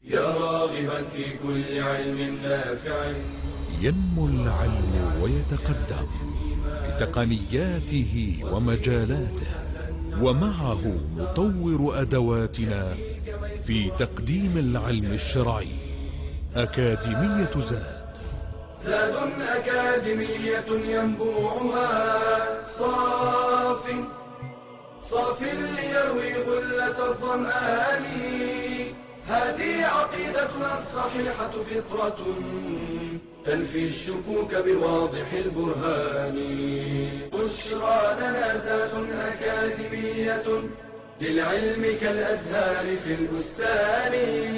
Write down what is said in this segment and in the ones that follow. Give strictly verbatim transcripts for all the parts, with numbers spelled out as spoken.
يا راغبا في كل علم نافع. ينمو العلم ويتقدم بتقنياته ومجالاته، ومعه نطور أدواتنا في تقديم العلم الشرعي. أكاديمية زاد زاد أكاديمية ينبوعها صاف صاف ليروي غلة الظمآن. هذه عقيدتنا الصحيحة فطرة تنفي الشكوك بواضح البرهان. بشرى لنا زاد أكاديمية للعلم كالأزهار في البستان.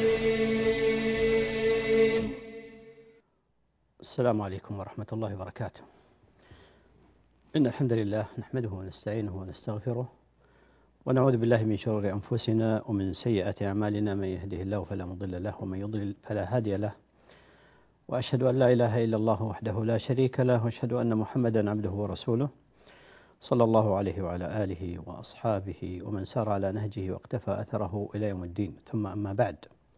السلام عليكم ورحمة الله وبركاته. إن الحمد لله نحمده ونستعينه ونستغفره، ونعوذ بالله من شرور أنفسنا ومن سيئات أعمالنا. من يهده الله فلا مضل له، ومن يضلل فلا هادي له. وأشهد أن لا إله إلا الله وحده لا شريك له، وأشهد أن محمدا عبده ورسوله، صلى الله عليه وعلى آله وأصحابه ومن سار على نهجه واقتفى أثره إلى يوم الدين. ثم أما بعد،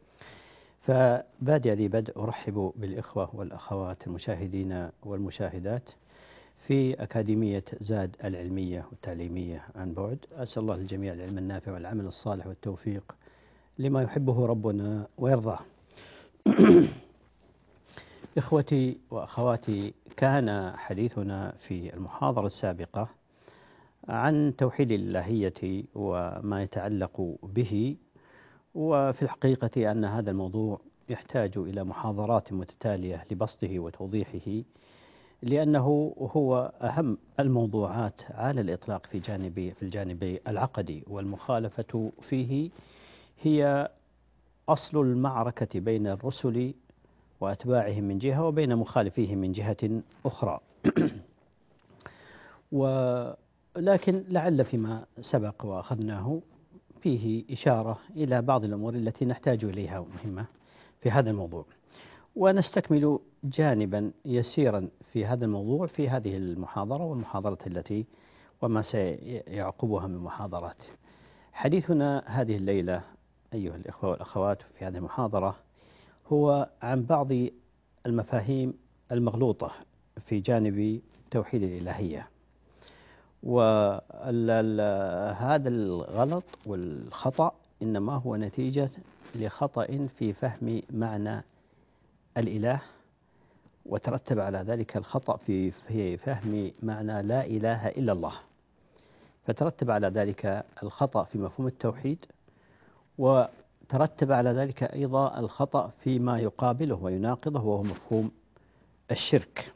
فبادئ ذي بدء أرحب بالإخوة والأخوات المشاهدين والمشاهدات في أكاديمية زاد العلمية والتعليمية عن بعد. أسأل الله للجميع العلم النافع والعمل الصالح والتوفيق لما يحبه ربنا ويرضاه. إخوتي وأخواتي، كان حديثنا في المحاضرة السابقة عن توحيد الإلهية وما يتعلق به، وفي الحقيقة أن هذا الموضوع يحتاج إلى محاضرات متتالية لبسطه وتوضيحه، لأنه هو أهم الموضوعات على الإطلاق في جانب في الجانب العقدي، والمخالفة فيه هي أصل المعركة بين الرسل وأتباعهم من جهة، وبين مخالفيهم من جهة أخرى. ولكن لعل فيما سبق وأخذناه فيه إشارة إلى بعض الأمور التي نحتاج إليها مهمة في هذا الموضوع، ونستكمل جانبا يسيرا في هذا الموضوع في هذه المحاضرة والمحاضرة التي وما سيعقبها من محاضرات. حديثنا هذه الليلة أيها الإخوة والأخوات في هذه المحاضرة هو عن بعض المفاهيم المغلوطة في جانب توحيد الإلهية. وهذا الغلط والخطأ إنما هو نتيجة لخطأ في فهم معنى الإله، وترتب على ذلك الخطأ في في فهم معنى لا إله إلا الله، فترتب على ذلك الخطأ في مفهوم التوحيد، وترتب على ذلك أيضا الخطأ فيما يقابله ويناقضه وهو مفهوم الشرك.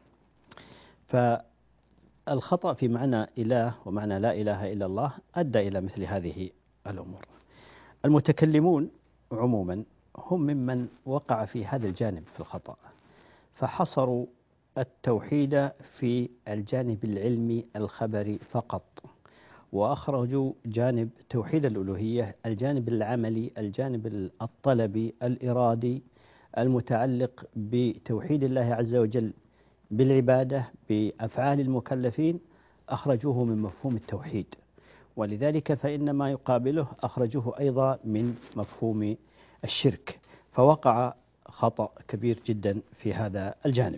فالخطأ في معنى إله ومعنى لا إله إلا الله أدى إلى مثل هذه الأمور. المتكلمون عموما هم ممن وقع في هذا الجانب في الخطأ، فحصروا التوحيد في الجانب العلمي الخبري فقط، وأخرجوا جانب توحيد الألوهية الجانب العملي، الجانب الطلبي الإرادي المتعلق بتوحيد الله عز وجل بالعبادة بأفعال المكلفين، أخرجوه من مفهوم التوحيد. ولذلك فإن ما يقابله أخرجوه أيضا من مفهوم الشرك، فوقع خطأ كبير جدا في هذا الجانب.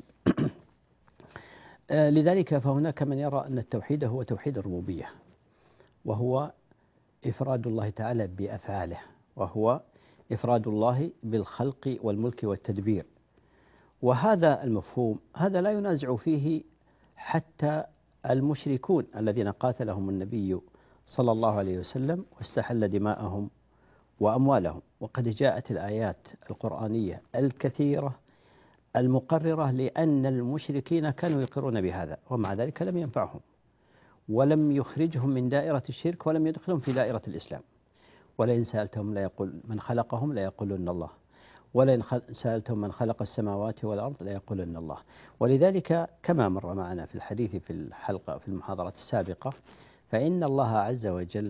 لذلك فهناك من يرى أن التوحيد هو توحيد الربوبية، وهو إفراد الله تعالى بأفعاله، وهو إفراد الله بالخلق والملك والتدبير. وهذا المفهوم هذا لا ينازع فيه حتى المشركون الذين قاتلهم النبي صلى الله عليه وسلم واستحل دماءهم وأموالهم. وقد جاءت الآيات القرآنية الكثيرة المقررة لأن المشركين كانوا يقرون بهذا، ومع ذلك لم ينفعهم ولم يخرجهم من دائرة الشرك ولم يدخلهم في دائرة الإسلام. ولئن سألتهم لا يقول من خلقهم لا يقولون الله، ولئن سألتهم من خلق السماوات والأرض لا يقولون الله. ولذلك كما مر معنا في الحديث في الحلقة في المحاضرة السابقة، فإن الله عز وجل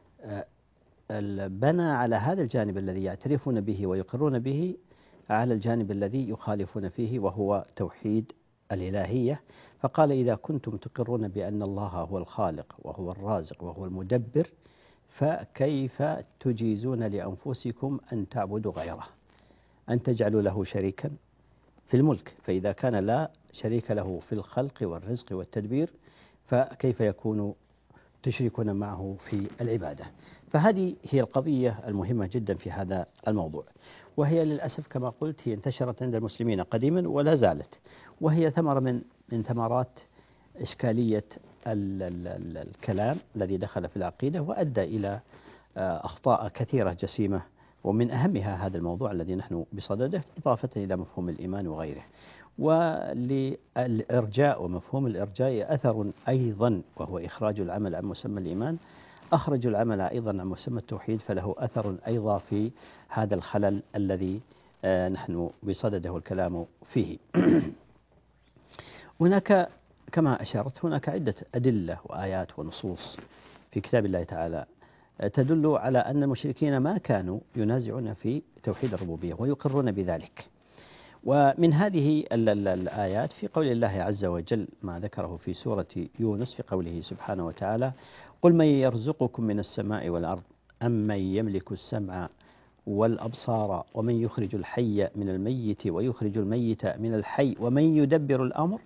بنى على هذا الجانب الذي يعترفون به ويقرون به على الجانب الذي يخالفون فيه، وهو توحيد الإلهية. فقال: إذا كنتم تقرون بأن الله هو الخالق وهو الرازق وهو المدبر، فكيف تجيزون لأنفسكم أن تعبدوا غيره؟ أن تجعلوا له شريكا في الملك، فإذا كان لا شريك له في الخلق والرزق والتدبير فكيف يكون تشركون معه في العبادة؟ فهذه هي القضية المهمة جدا في هذا الموضوع، وهي للأسف كما قلت هي انتشرت عند المسلمين قديما ولا زالت، وهي ثمرة من من ثمرات إشكالية ال ال ال الكلام الذي دخل في العقيدة وأدى إلى أخطاء كثيرة جسيمة، ومن أهمها هذا الموضوع الذي نحن بصدده، إضافة إلى مفهوم الإيمان وغيره. وللإرجاء ومفهوم الإرجاء أثر أيضا، وهو إخراج العمل عن مسمى الإيمان. أخرج العمل أيضا عن مسمى التوحيد، فله أثر أيضا في هذا الخلل الذي نحن بصدده الكلام فيه. هناك كما أشرت هناك عدة أدلة وآيات ونصوص في كتاب الله تعالى تدل على أن المشركين ما كانوا ينازعون في توحيد الربوبية ويقرون بذلك. ومن هذه الآيات في قول الله عز وجل ما ذكره في سورة يونس في قوله سبحانه وتعالى: قل من يرزقكم من السماء والأرض أم من يملك السمع والأبصار ومن يخرج الحي من الميت ويخرج الميت من الحي ومن يدبر الأمر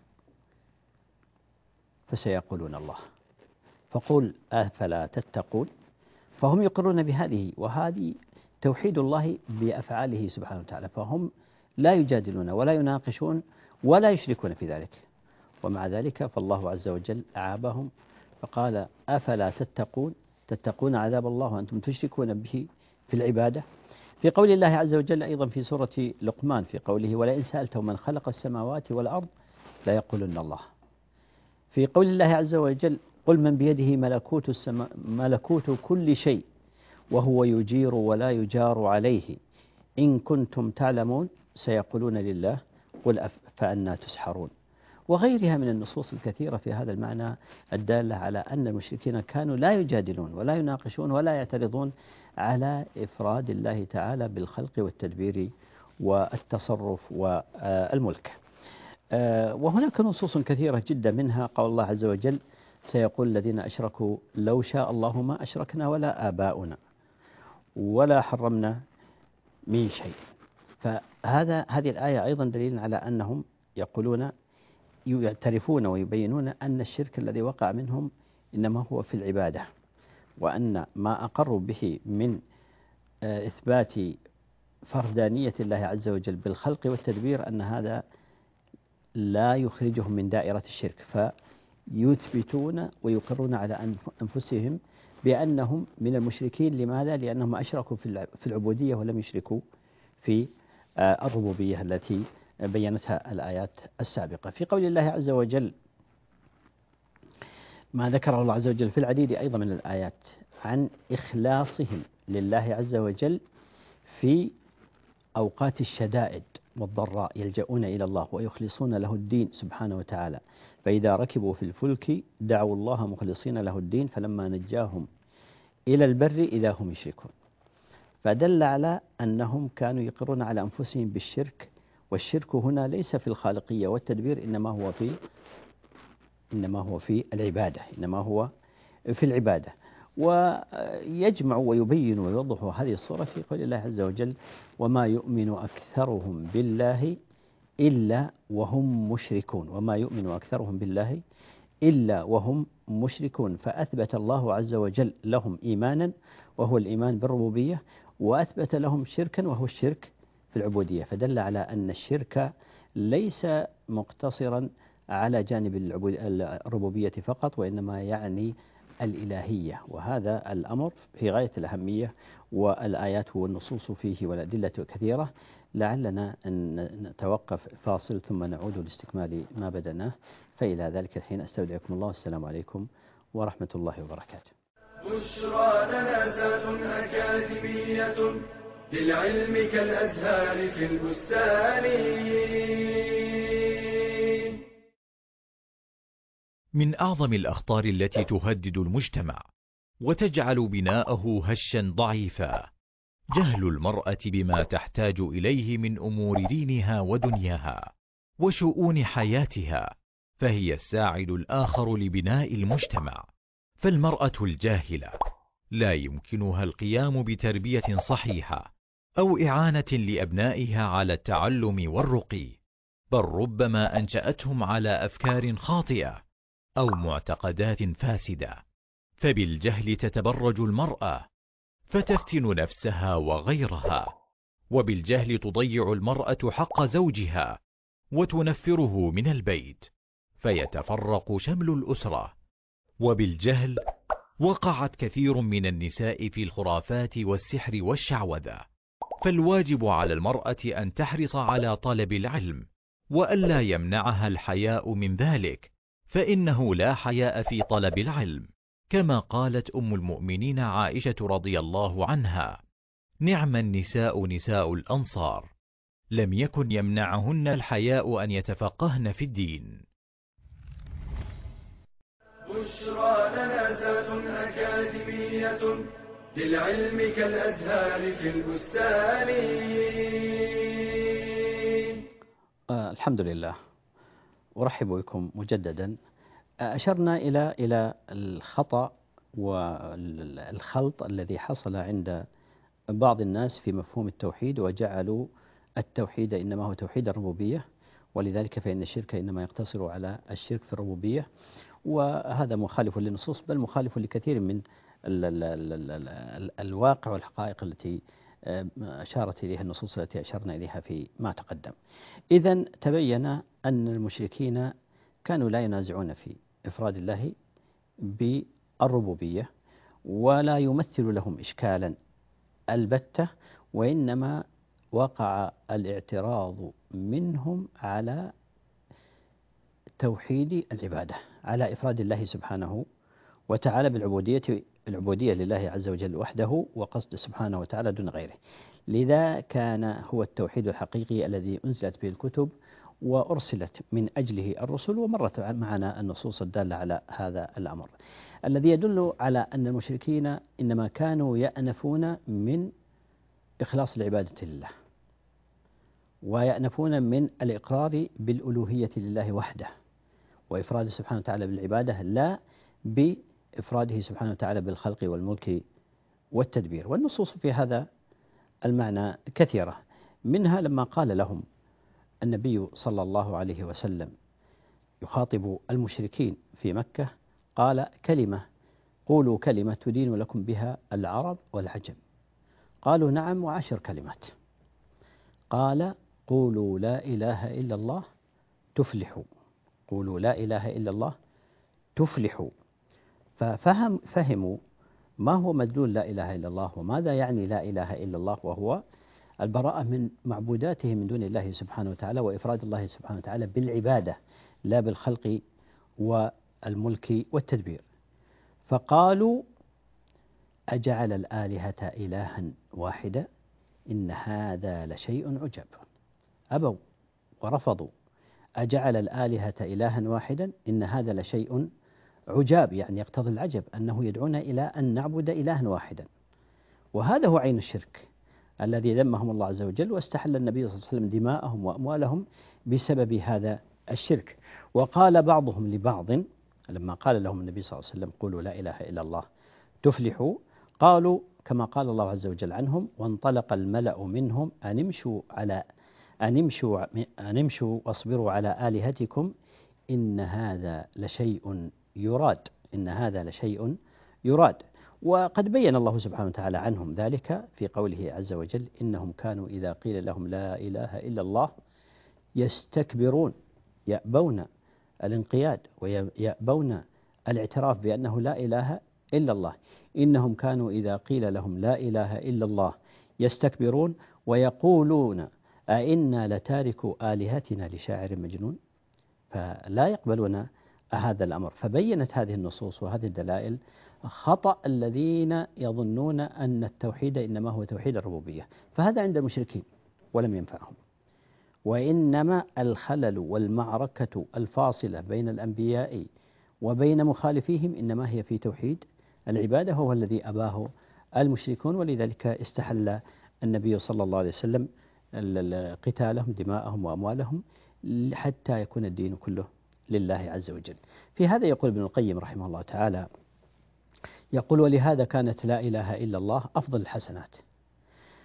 فسيقولون الله فقل أفلا تتقون. فهم يقرون بهذه، وهذه توحيد الله بأفعاله سبحانه وتعالى، فهم لا يجادلون ولا يناقشون ولا يشركون في ذلك، ومع ذلك فالله عز وجل أعابهم فقال: أفلا تتقون، تتقون عذاب الله وأنتم تشركون به في العبادة. في قول الله عز وجل أيضا في سورة لقمان في قوله: ولئن سألتهم من خلق السماوات والأرض لا يقولن الله. في قول الله عز وجل: قل من بيده ملكوت, السما ملكوت كل شيء وهو يجير ولا يجار عليه إن كنتم تعلمون سيقولون لله قل فأنى تسحرون. وغيرها من النصوص الكثيرة في هذا المعنى الدالة على أن المشركين كانوا لا يجادلون ولا يناقشون ولا يعترضون على إفراد الله تعالى بالخلق والتدبير والتصرف والملك. وهناك نصوص كثيرة جدا، منها قول الله عز وجل: سيقول الذين أشركوا لو شاء الله ما أشركنا ولا آباؤنا ولا حرمنا من شيء. فهذا هذه الآية أيضا دليل على أنهم يقولون يعترفون ويبينون أن الشرك الذي وقع منهم إنما هو في العبادة، وأن ما أقروا به من إثبات فردانية الله عز وجل بالخلق والتدبير أن هذا لا يخرجهم من دائرة الشرك، فيثبتون ويقرون على أنفسهم بأنهم من المشركين. لماذا؟ لأنهم أشركوا في العبودية ولم يشركوا في الربوبية التي بينتها الآيات السابقة. في قول الله عز وجل ما ذكره الله عز وجل في العديد أيضا من الآيات عن إخلاصهم لله عز وجل في أوقات الشدائد والضراء، يلجؤون إلى الله ويخلصون له الدين سبحانه وتعالى. فإذا ركبوا في الفلك دعوا الله مخلصين له الدين فلما نجاهم إلى البر إذا هم يشركون. فدل على أنهم كانوا يقرون على أنفسهم بالشرك، والشرك هنا ليس في الخالقية والتدبير، إنما هو في إنما هو في العبادة، إنما هو في العبادة. ويجمع ويبين ويوضح هذه الصورة في قول الله عز وجل: وما يؤمن أكثرهم بالله إلا وهم مشركون. وما يؤمن أكثرهم بالله إلا وهم مشركون. فأثبت الله عز وجل لهم إيمانا وهو الإيمان بالربوبية، وأثبت لهم شركا وهو الشرك في العبودية، فدل على أن الشرك ليس مقتصرا على جانب الربوبية فقط، وإنما يعني الإلهية، وهذا الأمر في غاية الأهمية، والآيات والنصوص فيه والأدلة كثيرة. لعلنا أن نتوقف فاصل ثم نعود لاستكمال ما بدأناه، فإلى ذلك الحين أستودعكم الله، والسلام عليكم ورحمة الله وبركاته. بشرى لنا ذات أكاديمية للعلم كالأزهار في البستان. من أعظم الأخطار التي تهدد المجتمع وتجعل بناءه هشا ضعيفا جهل المرأة بما تحتاج إليه من أمور دينها ودنياها وشؤون حياتها، فهي الساعد الآخر لبناء المجتمع. فالمرأة الجاهلة لا يمكنها القيام بتربية صحيحة أو إعانة لأبنائها على التعلم والرقي، بل ربما أنشأتهم على أفكار خاطئة أو معتقدات فاسدة. فبالجهل تتبرج المرأة فتفتن نفسها وغيرها، وبالجهل تضيع المرأة حق زوجها وتنفره من البيت فيتفرق شمل الأسرة. وبالجهل وقعت كثير من النساء في الخرافات والسحر والشعوذة. فالواجب على المرأة أن تحرص على طلب العلم، وألا يمنعها الحياء من ذلك، فإنه لا حياء في طلب العلم، كما قالت أم المؤمنين عائشة رضي الله عنها: نعم النساء نساء الأنصار، لم يكن يمنعهن الحياء أن يتفقهن في الدين. بشرى لنا ذات أكاديمية للعلم كالأزهار في البستان. آه الحمد لله، أرحب بكم مجددا. أشرنا إلى إلى الخطأ والخلط الذي حصل عند بعض الناس في مفهوم التوحيد، وجعلوا التوحيد إنما هو توحيد الربوبية، ولذلك فإن الشرك إنما يقتصر على الشرك في الربوبية، وهذا مخالف للنصوص، بل مخالف لكثير من ال ال ال ال ال الواقع والحقائق التي أشارت إليها النصوص التي أشرنا إليها في ما تقدم. إذن تبين أن المشركين كانوا لا ينازعون في إفراد الله بالربوبية، ولا يمثل لهم إشكالا البتة، وإنما وقع الاعتراض منهم على توحيد العبادة، على إفراد الله سبحانه وتعالى بالعبودية، العبودية لله عز وجل وحده، وقصد سبحانه وتعالى دون غيره. لذا كان هو التوحيد الحقيقي الذي أنزلت به الكتب وأرسلت من أجله الرسل، ومرت معنا النصوص الدالة على هذا الأمر، الذي يدل على أن المشركين إنما كانوا يأنفون من إخلاص العبادة لله، ويأنفون من الإقرار بالألوهية لله وحده، وإفراد سبحانه وتعالى بالعبادة، لا بإفراده سبحانه وتعالى بالخلق والملك والتدبير. والنصوص في هذا المعنى كثيرة، منها لما قال لهم النبي صلى الله عليه وسلم يخاطب المشركين في مكة، قال: كلمة قولوا كلمة تدين لكم بها العرب والعجم. قالوا: نعم، وعشر كلمات. قال: قولوا لا إله إلا الله تفلحوا. قولوا لا إله إلا الله تفلحوا. ففهم فهموا ما هو مدلول لا إله إلا الله، وماذا يعني لا إله إلا الله، وهو البراءة من معبوداته من دون الله سبحانه وتعالى، وإفراد الله سبحانه وتعالى بالعبادة لا بالخلق والملك والتدبير. فقالوا: أجعل الآلهة إلها واحدا إن هذا لشيء عجاب. أبوا ورفضوا: أجعل الآلهة إلها واحدا إن هذا لشيء عجاب، يعني يقتضي العجب أنه يدعون إلى أن نعبد إلها واحدا. وهذا هو عين الشرك الذي ذمهم الله عز وجل، واستحل النبي صلى الله عليه وسلم دماءهم وأموالهم بسبب هذا الشرك. وقال بعضهم لبعض لما قال لهم النبي صلى الله عليه وسلم: قولوا لا إله إلا الله تفلحوا، قالوا كما قال الله عز وجل عنهم: وانطلق الملأ منهم أن امشوا على أن امشوا أن امشوا واصبروا على آلهتكم إن هذا لشيء يراد. إن هذا لشيء يراد. وقد بين الله سبحانه وتعالى عنهم ذلك في قوله عز وجل: إنهم كانوا إذا قيل لهم لا إله إلا الله يستكبرون، يأبون الانقياد ويأبون الاعتراف بأنه لا إله إلا الله. إنهم كانوا إذا قيل لهم لا إله إلا الله يستكبرون ويقولون أئنا لتاركوا آلهتنا لشاعر مجنون. فلا يقبلون هذا الأمر. فبينت هذه النصوص وهذه الدلائل خطأ الذين يظنون أن التوحيد إنما هو توحيد الربوبية، فهذا عند المشركين ولم ينفعهم. وإنما الخلل والمعركة الفاصلة بين الأنبياء وبين مخالفيهم إنما هي في توحيد العبادة، هو الذي أباه المشركون، ولذلك استحل النبي صلى الله عليه وسلم قتالهم دماءهم وأموالهم حتى يكون الدين كله لله عز وجل. في هذا يقول ابن القيم رحمه الله تعالى، يقول: ولهذا كانت لا إله إلا الله أفضل الحسنات،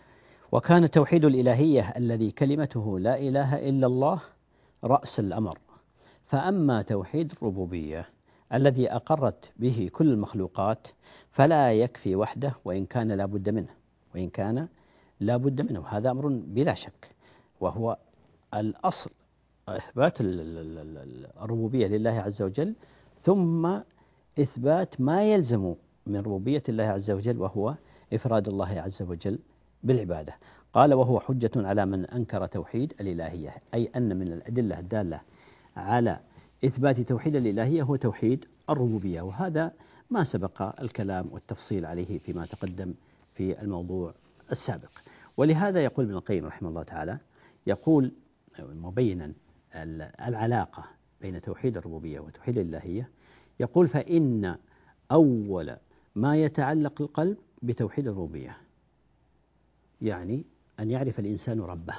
وكان توحيد الإلهية الذي كلمته لا إله إلا الله رأس الأمر. فأما توحيد الربوبية الذي أقرت به كل المخلوقات فلا يكفي وحده وإن كان لا بد منه وإن كان لا بد منه هذا أمر بلا شك، وهو الأصل إثبات الربوبية لله عز وجل، ثم إثبات ما يلزم من ربوبية الله عز وجل وهو إفراد الله عز وجل بالعبادة. قال وهو حجة على من أنكر توحيد الإلهية، أي أن من الأدلة الدالة على إثبات توحيد الإلهية هو توحيد الربوبية، وهذا ما سبق الكلام والتفصيل عليه فيما تقدم في الموضوع السابق. ولهذا يقول ابن القيم رحمه الله تعالى، يقول مبينا العلاقة بين توحيد الربوبية وتوحيد الإلهية، يقول فإن أول ما يتعلق القلب بتوحيد الربوبية يعني أن يعرف الإنسان ربه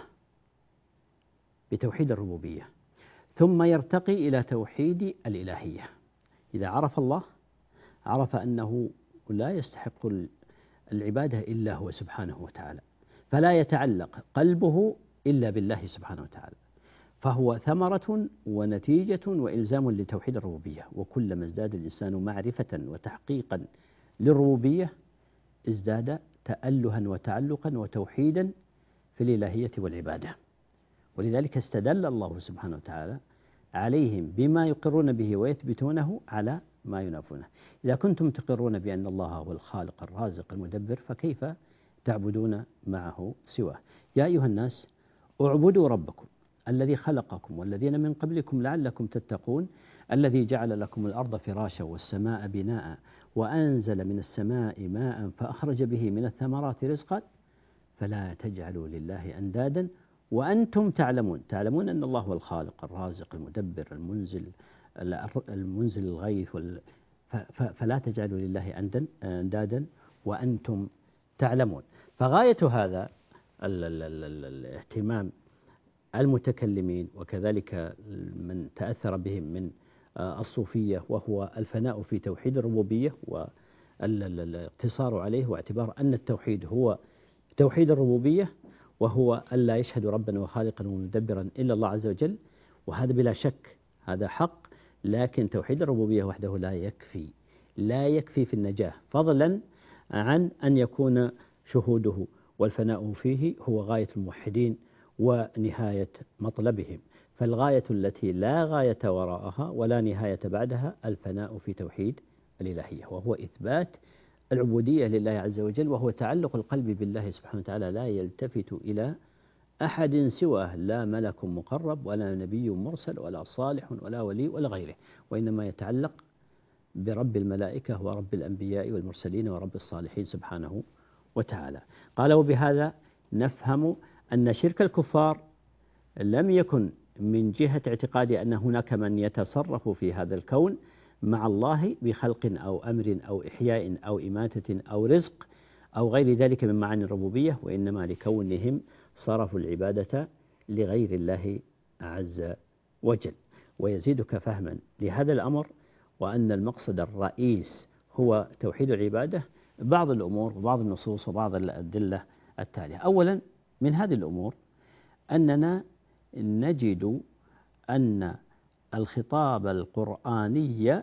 بتوحيد الربوبية، ثم يرتقي إلى توحيد الإلهية. إذا عرف الله عرف أنه لا يستحق العبادة إلا هو سبحانه وتعالى، فلا يتعلق قلبه إلا بالله سبحانه وتعالى، فهو ثمرة ونتيجة وإلزام لتوحيد الربوبية. وكلما ازداد الإنسان معرفة وتحقيقا للربوبية ازداد تألها وتعلقا وتوحيدا في الإلهية والعبادة. ولذلك استدل الله سبحانه وتعالى عليهم بما يقرون به ويثبتونه على ما ينافونه. إذا كنتم تقرون بأن الله هو الخالق الرازق المدبر فكيف تعبدون معه سواه؟ يا أيها الناس اعبدوا ربكم الذي خلقكم والذين من قبلكم لعلكم تتقون، الذي جعل لكم الأرض فراشا والسماء بناء وأنزل من السماء ماء فأخرج به من الثمرات رزقا فلا تجعلوا لله أندادا وأنتم تعلمون تعلمون أن الله هو الخالق الرازق المدبر المنزل المنزل الغيث وال... فلا تجعلوا لله أندادا وأنتم تعلمون. فغاية هذا ال ال ال ال الاهتمام المتكلمين وكذلك من تأثر بهم من الصوفية وهو الفناء في توحيد الربوبية والاقتصار عليه، واعتبار أن التوحيد هو توحيد الربوبية وهو ألا يشهد ربا وخالقا ومدبرا إلا الله عز وجل. وهذا بلا شك هذا حق، لكن توحيد الربوبية وحده لا يكفي لا يكفي في النجاة، فضلا عن أن يكون شهوده والفناء فيه هو غاية الموحدين ونهاية مطلبهم. فالغاية التي لا غاية وراءها ولا نهاية بعدها الفناء في توحيد الإلهية، وهو إثبات العبودية لله عز وجل، وهو تعلق القلب بالله سبحانه وتعالى، لا يلتفت إلى أحد سواه، لا ملك مقرب ولا نبي مرسل ولا صالح ولا ولي ولا غيره، وإنما يتعلق برب الملائكة ورب الأنبياء والمرسلين ورب الصالحين سبحانه وتعالى. قال وبهذا نفهم أن شرك الكفار لم يكن من جهة اعتقاد أن هناك من يتصرف في هذا الكون مع الله بخلق أو أمر أو إحياء أو إماتة أو رزق أو غير ذلك من معاني الربوبية، وإنما لكونهم صرفوا العبادة لغير الله عز وجل. ويزيدك فهما لهذا الأمر وأن المقصد الرئيس هو توحيد العبادة بعض الأمور وبعض النصوص وبعض الأدلة التالية. أولا من هذه الأمور أننا نجد أن الخطاب القرآني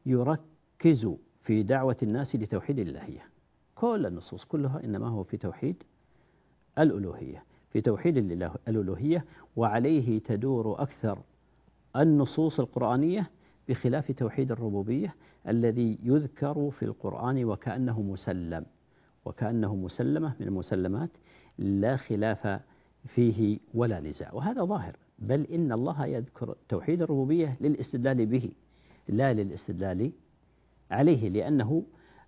يركز في دعوة الناس لتوحيد الإلهية. كل النصوص كلها إنما هو في توحيد الألوهية في توحيد الألوهية وعليه تدور أكثر النصوص القرآنية، بخلاف توحيد الربوبية الذي يذكر في القرآن وكأنه مسلم وكأنه مسلمة من المسلمات لا خلاف فيه ولا نزاع، وهذا ظاهر. بل إن الله يذكر توحيد الربوبية للاستدلال به لا للاستدلال عليه، لأنه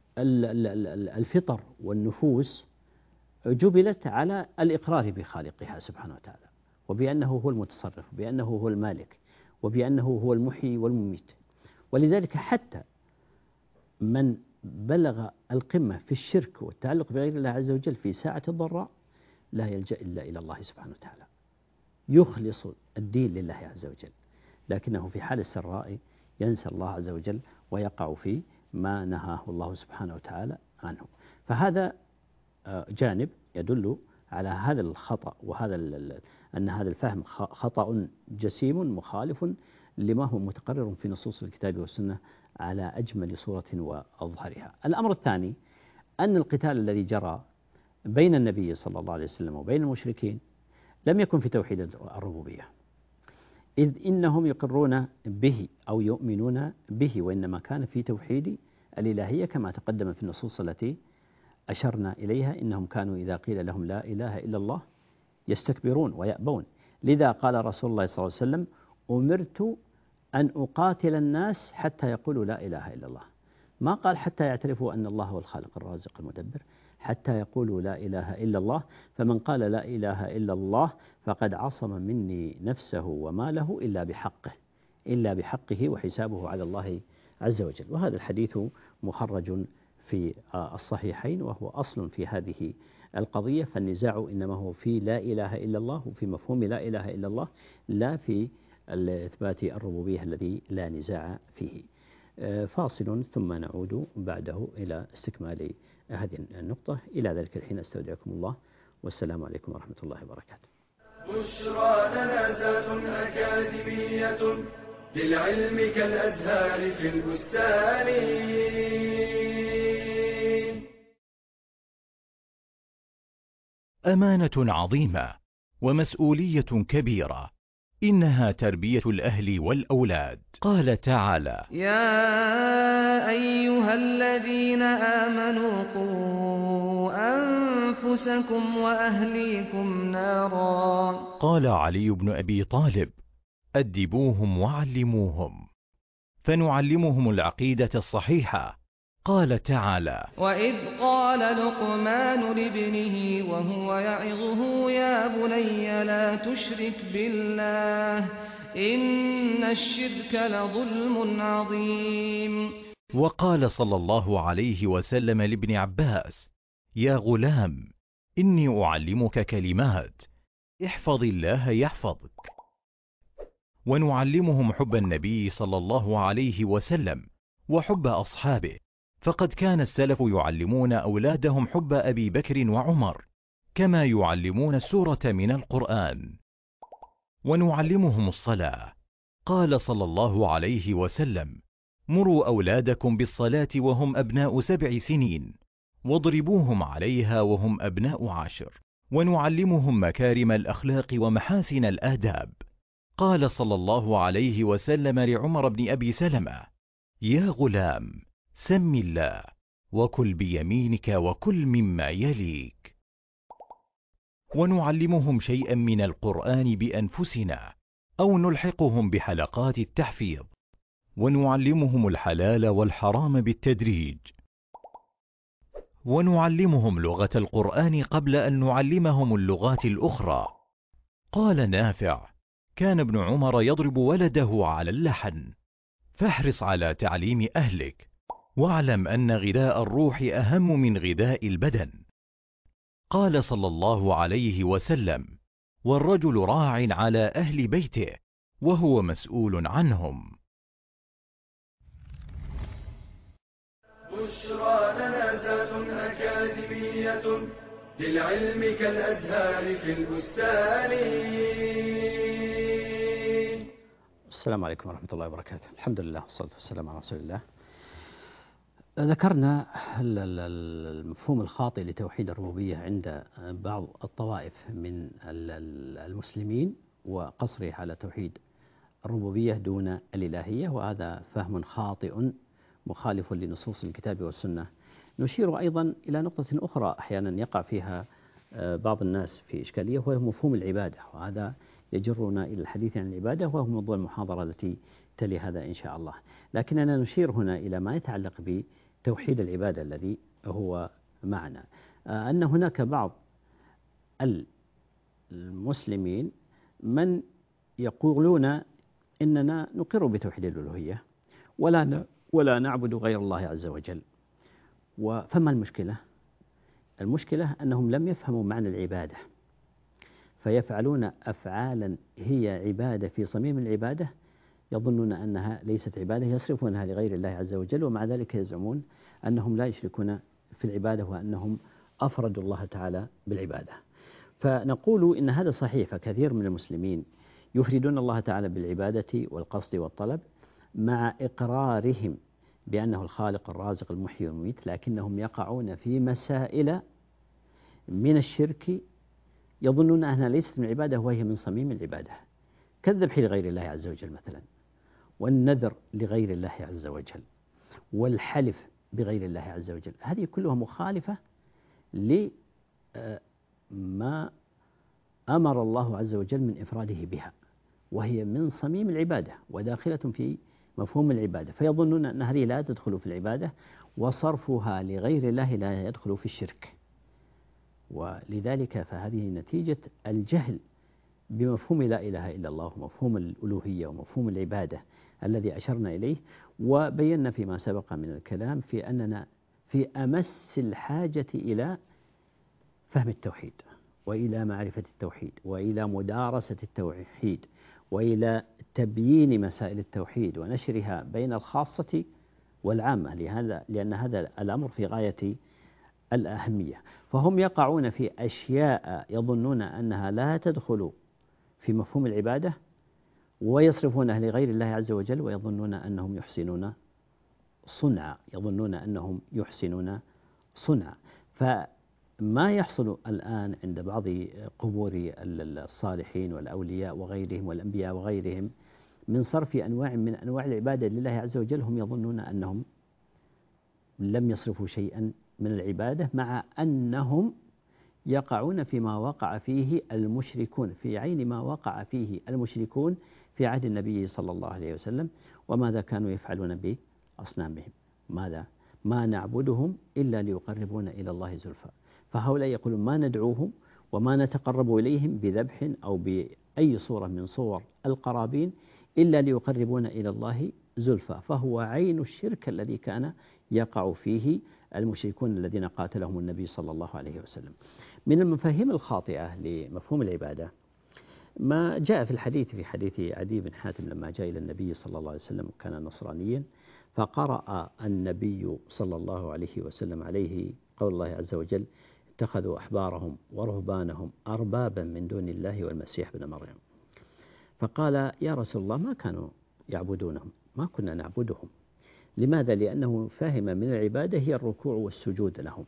الفطر والنفوس جبلت على الإقرار بخالقها سبحانه وتعالى، وبأنه هو المتصرف، وبأنه هو المالك، وبأنه هو المحيي والمميت. ولذلك حتى من بلغ القمة في الشرك والتعلق بغير الله عز وجل في ساعة الضراء لا يلجأ إلا إلى الله سبحانه وتعالى، يخلص الدين لله عز وجل، لكنه في حال السراء ينسى الله عز وجل ويقع في ما نهاه الله سبحانه وتعالى عنه. فهذا جانب يدل على هذا الخطأ وهذا أن هذا الفهم خطأ جسيم مخالف لما هو متقرر في نصوص الكتاب والسنة على أجمل صورة وأظهرها. الأمر الثاني أن القتال الذي جرى بين النبي صلى الله عليه وسلم وبين المشركين لم يكن في توحيد الربوبية، إذ إنهم يقرون به أو يؤمنون به، وإنما كان في توحيد الإلهية كما تقدم في النصوص التي أشرنا إليها. إنهم كانوا إذا قيل لهم لا إله إلا الله يستكبرون ويأبون، لذا قال رسول الله صلى الله عليه وسلم أمرت أن أقاتل الناس حتى يقولوا لا إله إلا الله، ما قال حتى يعترفوا أن الله هو الخالق الرازق المدبر، حتى يقولوا لا إله إلا الله. فمن قال لا إله إلا الله فقد عصم مني نفسه وماله إلا بحقه إلا بحقه وحسابه على الله عز وجل. وهذا الحديث مخرج في الصحيحين وهو أصل في هذه القضية. فالنزاع إنما هو في لا إله إلا الله وفي مفهوم لا إله إلا الله، لا في إثبات الربوبية الذي لا نزاع فيه. فاصل ثم نعود بعده إلى استكمال هذه النقطة. إلى ذلك الحين أستودعكم الله، والسلام عليكم ورحمة الله وبركاته. بشرى لنا ذات أكاديمية للعلم كالأزهار في البستان. أمانة عظيمة ومسؤولية كبيرة، إنها تربية الأهل والأولاد. قال تعالى: يا أيها الذين آمنوا قوا أنفسكم وأهليكم نارا. قال علي بن أبي طالب: أدبوهم وعلموهم. فنعلمهم العقيدة الصحيحة. قال تعالى: وإذ قال لقمان لابنه وهو يعظه يا بني لا تشرك بالله إن الشرك لظلم عظيم. وقال صلى الله عليه وسلم لابن عباس: يا غلام إني أعلمك كلمات احفظ الله يحفظك. ونعلمهم حب النبي صلى الله عليه وسلم وحب أصحابه، فقد كان السلف يعلمون أولادهم حب أبي بكر وعمر كما يعلمون السورة من القرآن. ونعلمهم الصلاة. قال صلى الله عليه وسلم: مروا أولادكم بالصلاة وهم أبناء سبع سنين واضربوهم عليها وهم أبناء عشر. ونعلمهم مكارم الأخلاق ومحاسن الآداب. قال صلى الله عليه وسلم لعمر بن أبي سلمة: يا غلام سم الله وكل بيمينك وكل مما يليك. ونعلمهم شيئا من القرآن بأنفسنا أو نلحقهم بحلقات التحفيظ. ونعلمهم الحلال والحرام بالتدريج. ونعلمهم لغة القرآن قبل أن نعلمهم اللغات الأخرى. قال نافع: كان ابن عمر يضرب ولده على اللحن. فاحرص على تعليم أهلك، واعلم أن غذاء الروح أهم من غذاء البدن. قال صلى الله عليه وسلم: والرجل راع على أهل بيته وهو مسؤول عنهم. بشرى لنا ذات أكاديمية للعلم كالأزهار في البستان. السلام عليكم ورحمة الله وبركاته. الحمد لله والصلاة والسلام على رسول الله. ذكرنا المفهوم الخاطئ لتوحيد الربوبية عند بعض الطوائف من المسلمين وقصره على توحيد الربوبية دون الإلهية، وهذا فهم خاطئ مخالف لنصوص الكتاب والسنة. نشير أيضا إلى نقطة أخرى أحيانا يقع فيها بعض الناس في إشكالية، وهو مفهوم العبادة، وهذا يجرنا إلى الحديث عن العبادة وهو موضوع المحاضرة التي تلي هذا إن شاء الله. لكننا نشير هنا إلى ما يتعلق بتوحيد العبادة الذي هو معنا، أن هناك بعض المسلمين من يقولون إننا نقر بتوحيد الألوهية ولا ولا نعبد غير الله عز وجل. فما المشكلة؟ المشكلة أنهم لم يفهموا معنى العبادة، فيفعلون أفعالا هي عبادة في صميم العبادة يظنون أنها ليست عبادة، يصرفونها لغير الله عز وجل، ومع ذلك يزعمون أنهم لا يشركون في العبادة وأنهم أفردوا الله تعالى بالعبادة. فنقول إن هذا صحيح، فكثير من المسلمين يفردون الله تعالى بالعبادة والقصد والطلب مع إقرارهم بأنه الخالق الرازق المحيي المميت، لكنهم يقعون في مسائل من الشرك يظنون أنها ليست من العبادة وهي من صميم العبادة، كالذبح لغير الله عز وجل مثلا، والنذر لغير الله عز وجل، والحلف بغير الله عز وجل. هذه كلها مخالفة لما أمر الله عز وجل من إفراده بها، وهي من صميم العبادة وداخلة في مفهوم العبادة، فيظنون أن هذه لا تدخل في العبادة، وصرفها لغير الله لا يدخل في الشرك. ولذلك فهذه نتيجة الجهل بمفهوم لا إله إلا الله ومفهوم الألوهية ومفهوم العبادة الذي أشرنا إليه، وبينا فيما سبق من الكلام في أننا في أمس الحاجة إلى فهم التوحيد، وإلى معرفة التوحيد، وإلى مدارسة التوحيد، وإلى تبيين مسائل التوحيد ونشرها بين الخاصة والعامة، لهذا لأن هذا الأمر في غاية الأهمية. فهم يقعون في أشياء يظنون أنها لا تدخل في مفهوم العبادة، ويصرفونها لغير الله عز وجل، ويظنون أنهم يحسنون صنعا يظنون أنهم يحسنون صنعا. فما يحصل الآن عند بعض قبور الصالحين والأولياء وغيرهم والأنبياء وغيرهم من صرف أنواع من أنواع العبادة لله عز وجل، هم يظنون أنهم لم يصرفوا شيئا من العبادة، مع أنهم يقعون فيما وقع فيه المشركون، في عين ما وقع فيه المشركون في عهد النبي صلى الله عليه وسلم. وماذا كانوا يفعلون بأصنامهم؟ ماذا؟ ما نعبدهم إلا ليقربونا إلى الله زلفى. فهؤلاء يقولون ما ندعوهم وما نتقرب إليهم بذبح أو بأي صورة من صور القرابين إلا ليقربونا إلى الله زلفى. فهو عين الشرك الذي كان يقع فيه المشركون الذين قاتلهم النبي صلى الله عليه وسلم. من المفاهيم الخاطئة لمفهوم العبادة ما جاء في الحديث في حديث عدي بن حاتم لما جاء إلى النبي صلى الله عليه وسلم وكان نصرانيا، فقرأ النبي صلى الله عليه وسلم عليه قول الله عز وجل: اتخذوا أحبارهم ورهبانهم أربابا من دون الله والمسيح ابن مريم. فقال: يا رسول الله ما كانوا يعبدونهم، ما كنا نعبدهم. لماذا؟ لأنه فهم من العبادة هي الركوع والسجود لهم.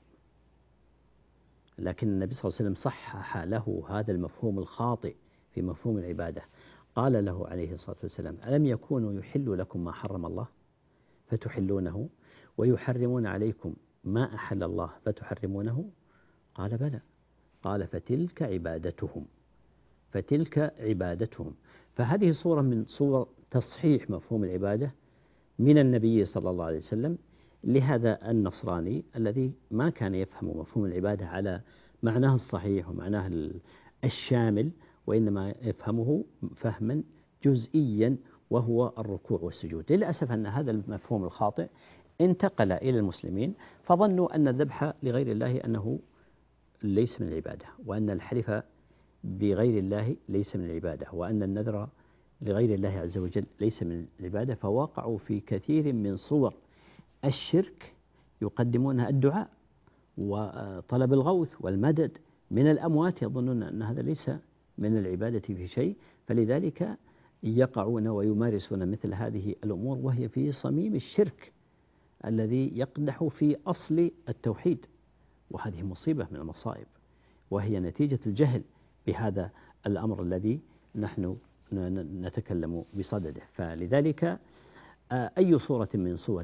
لكن النبي صلى الله عليه وسلم صحح له هذا المفهوم الخاطئ في مفهوم العبادة، قال له عليه الصلاة والسلام: ألم يكونوا يحل لكم ما حرم الله فتحلونه، ويحرمون عليكم ما أحل الله فتحرمونه؟ قال: بلى. قال: فتلك عبادتهم فتلك عبادتهم. فهذه صورة من صور تصحيح مفهوم العبادة من النبي صلى الله عليه وسلم لهذا النصراني الذي ما كان يفهم مفهوم العبادة على معناه الصحيح ومعناه الشامل، وإنما يفهمه فهما جزئيا وهو الركوع والسجود. للأسف أن هذا المفهوم الخاطئ انتقل إلى المسلمين، فظنوا أن الذبح لغير الله أنه ليس من العبادة، وأن الحلف بغير الله ليس من العبادة، وأن النذر لغير الله عز وجل ليس من العبادة. فوقعوا في كثير من صور الشرك يقدمونها الدعاء وطلب الغوث والمدد من الأموات، يظنون أن هذا ليس من العبادة في شيء، فلذلك يقعون ويمارسون مثل هذه الأمور، وهي في صميم الشرك الذي يقدح في أصل التوحيد. وهذه مصيبة من المصائب، وهي نتيجة الجهل بهذا الأمر الذي نحن نتكلم بصدده. فلذلك أي صورة من صور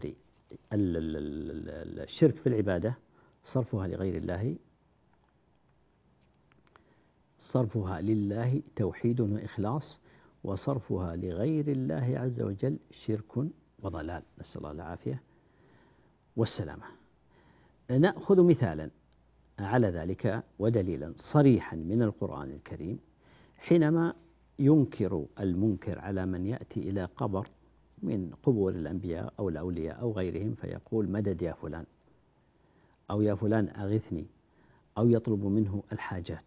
الشرك في العبادة صرفها لغير الله صرفها لله توحيد وإخلاص، وصرفها لغير الله عز وجل شرك وضلال، نسأل الله العافية والسلامة. نأخذ مثالا على ذلك ودليلا صريحا من القرآن الكريم، حينما ينكر المنكر على من يأتي إلى قبر من قبور الأنبياء أو الأولياء أو غيرهم فيقول: مدد يا فلان، أو يا فلان أغثني، أو يطلب منه الحاجات.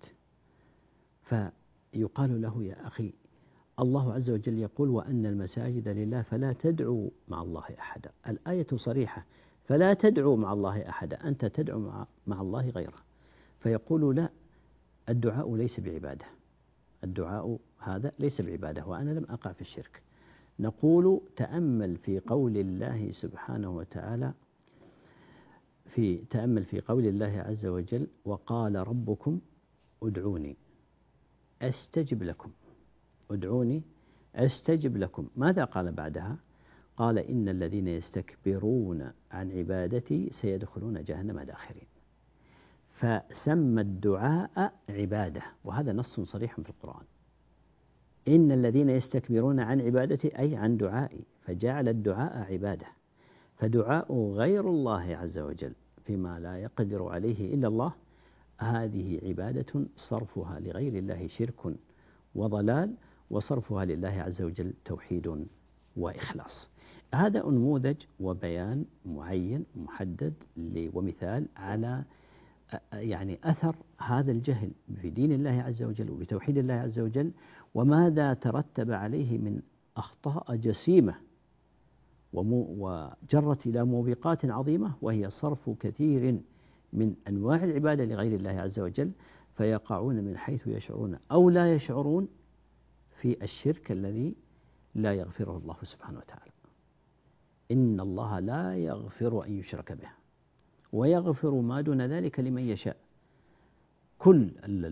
فيقال له: يا أخي، الله عز وجل يقول: وأن المساجد لله فلا تدعوا مع الله أحدا. الآية صريحة: فلا تدعوا مع الله أحدا، أنت تدعو مع, مع الله غيره. فيقول: لا، الدعاء ليس بعبادة، الدعاء هذا ليس بعبادة، وأنا لم أقع في الشرك. نقول تأمل في قول الله سبحانه وتعالى، في تأمل في قول الله عز وجل: وقال ربكم ادعوني أستجب لكم، ادعوني أستجب لكم. ماذا قال بعدها؟ قال: إن الذين يستكبرون عن عبادتي سيدخلون جهنم داخرين. فسمى الدعاء عبادة، وهذا نص صريح في القرآن. إن الذين يستكبرون عن عبادتي أي عن دعائي، فجعل الدعاء عبادة. فدعاء غير الله عز وجل فيما لا يقدر عليه إلا الله، هذه عبادة صرفها لغير الله شرك وضلال، وصرفها لله عز وجل توحيد وإخلاص. هذا نموذج وبيان معين محدد ومثال على يعني أثر هذا الجهل في دين الله عز وجل وبتوحيد الله عز وجل، وماذا ترتب عليه من أخطاء جسيمة وجرت إلى موبقات عظيمة، وهي صرف كثير من أنواع العبادة لغير الله عز وجل، فيقعون من حيث يشعرون أو لا يشعرون في الشرك الذي لا يغفره الله سبحانه وتعالى. إن الله لا يغفر أن يشرك به ويغفر ما دون ذلك لمن يشاء. كل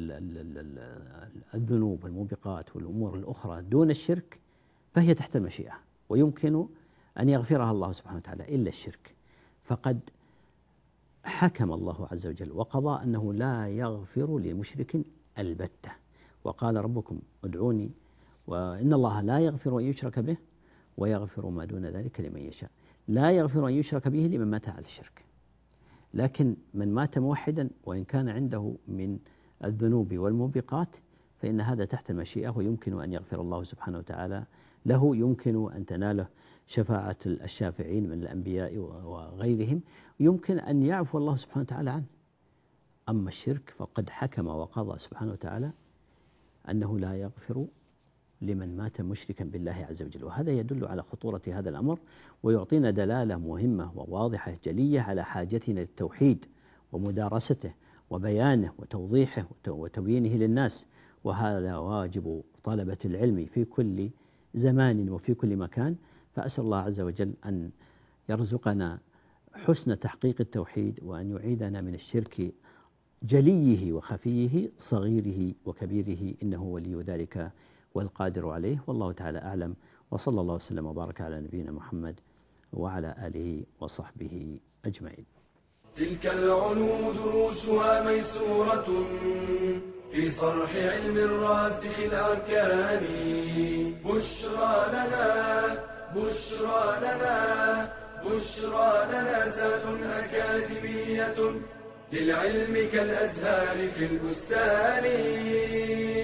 الذنوب والموبقات والأمور الأخرى دون الشرك فهي تحت المشيئة، ويمكن أن يغفرها الله سبحانه وتعالى، إلا الشرك فقد حكم الله عز وجل وقضى أنه لا يغفر لمشرك البتة. وقال ربكم ادعوني، وإن الله لا يغفر أن يشرك به ويغفر ما دون ذلك لمن يشاء. لا يغفر أن يشرك به لمن مات على الشرك، لكن من مات موحدا وإن كان عنده من الذنوب والموبقات فإن هذا تحت المشيئة، ويمكن أن يغفر الله سبحانه وتعالى له، يمكن أن تناله شفاعة الشافعين من الأنبياء وغيرهم، يمكن أن يعفو الله سبحانه وتعالى عنه. أما الشرك فقد حكم وقضى سبحانه وتعالى أنه لا يغفر لمن مات مشركا بالله عز وجل. وهذا يدل على خطورة هذا الأمر، ويعطينا دلالة مهمة وواضحة جلية على حاجتنا للتوحيد ومدارسته وبيانه وتوضيحه وتبيينه للناس، وهذا واجب طلبة العلم في كل زمان وفي كل مكان. فأسأل الله عز وجل أن يرزقنا حسن تحقيق التوحيد، وأن يعيدنا من الشرك جليه وخفيه صغيره وكبيره، إنه ولي ذلك والقادر عليه. والله تعالى أعلم، وصلى الله وسلم وبارك على نبينا محمد وعلى آله وصحبه أجمعين. تلك العلوم دروسها ميسورة في صرح علم الراسخ الأركان. بشرى لنا بشرى لنا بشرى لنا ذات أكاديمية للعلم كالأزهار في البستان.